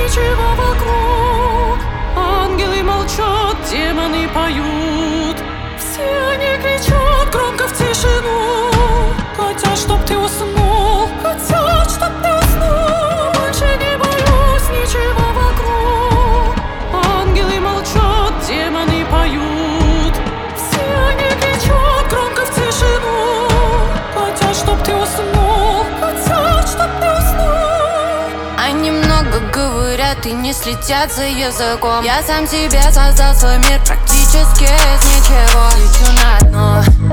ничего вокруг. Ангелы молчат, демоны поют. Все они кричат громко в тишину. Хотят, чтоб ты уснул, хотят, чтоб ты уснул. Больше не боюсь ничего вокруг. Ангелы молчат, демоны поют. Все они кричат громко в тишину. Хотят, чтоб ты уснул, хотят, чтоб ты уснул. Они много говорят и не следят за языком. Я сам себе создал свой мир практически из ничего. Лечу на дно.